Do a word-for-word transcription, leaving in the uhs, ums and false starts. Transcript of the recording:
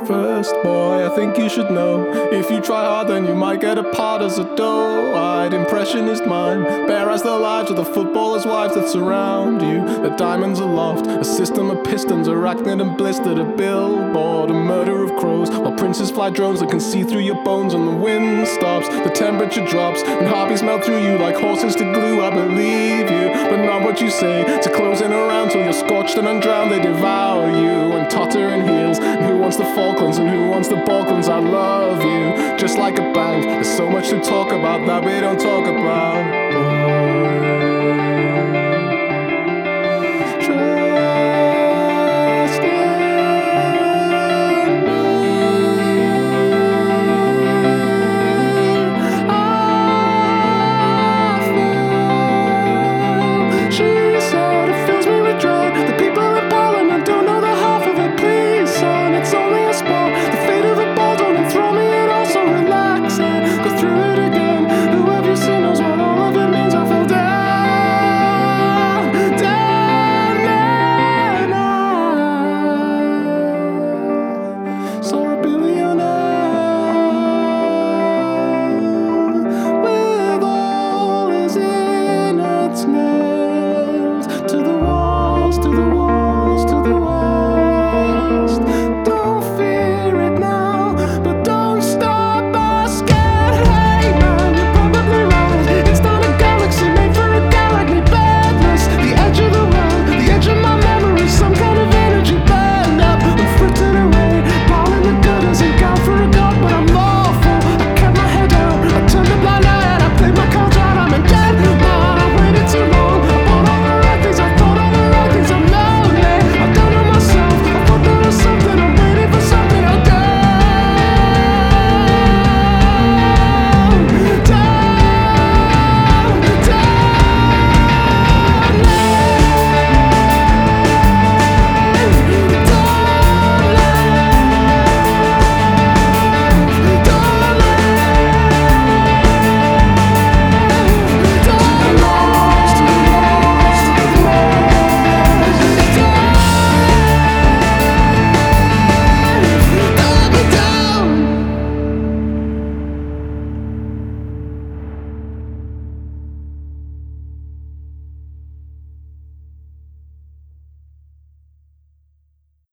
First, boy, I think you should know, if you try hard then you might get a part as a doe-eyed impressionist mind, bare as the lives of the footballers' wives that surround you. The diamonds aloft, a system of pistons, arachnid and blistered, a billboard, a murder of crows, while princes fly drones that can see through your bones. And the wind stops, the temperature drops, and harpies melt through you like horses to glue. I believe you, but not what you say, to closing around till you're scorched and undrowned. They devour you and totter in heels, and who wants the Falklands and who wants the Balkans? I love you, just like a bank. There's so much to talk about that we don't talk about. Oh.